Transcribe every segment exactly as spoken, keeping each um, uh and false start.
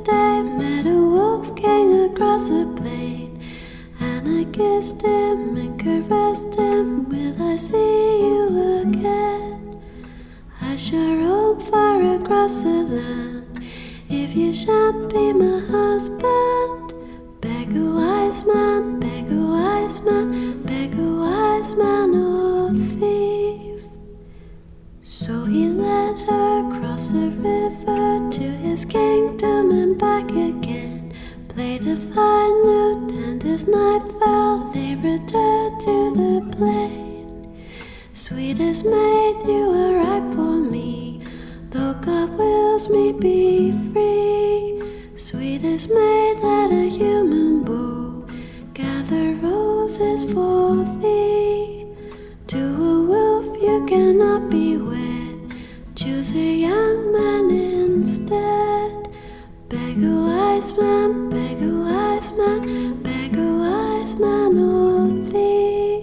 day, met a wolf king across the plain, and I kissed him and caressed him. Will I see you again? I shall roam far across the land, if you shan't be my husband. Beg a wise man, beg a wise man, beg a wise man or thief. So he led her across the river to his kingdom and back again, played a fine lute, and as night fell they returned to the plain. Sweetest maid, you are ripe for me, though God wills me be free. Sweetest maid, let a human bow gather roses for thee. To a wolf you cannot be wed, choose a young man instead. Beg a wise man, beg a wise man, beg a wise man or thief.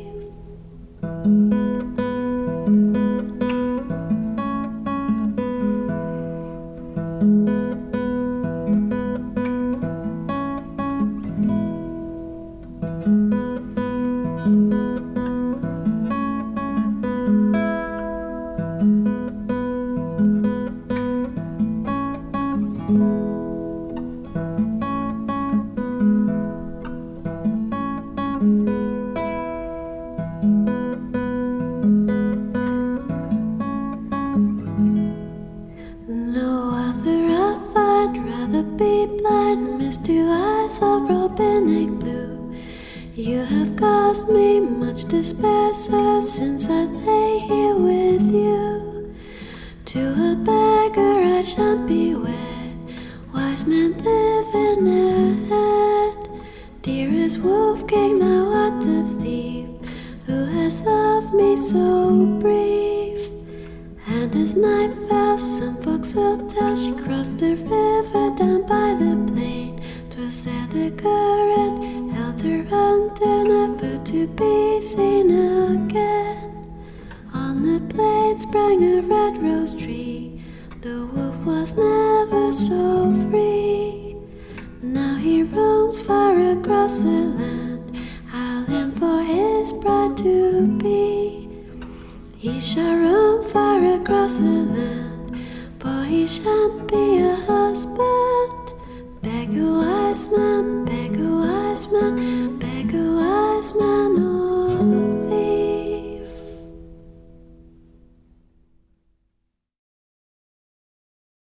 No other I'll find, rather be blind, miss two eyes of robinic blue. You have caused me much despair, sir, since I lay here with you. To a beggar I shan't be wed, wise men live in their head. Dearest wolf king, thou art the thief, who has loved me so brief. And as night fell, some folks will tell, she crossed the river down by the plain. 'Twas there the current held her under, never to be seen again. On the plain sprang a red rose tree, the wolf was never so free. Now he roams far across the land, howling for his bride to be. He shall roam far across the land, for he shan't be a husband. Beg a wise man,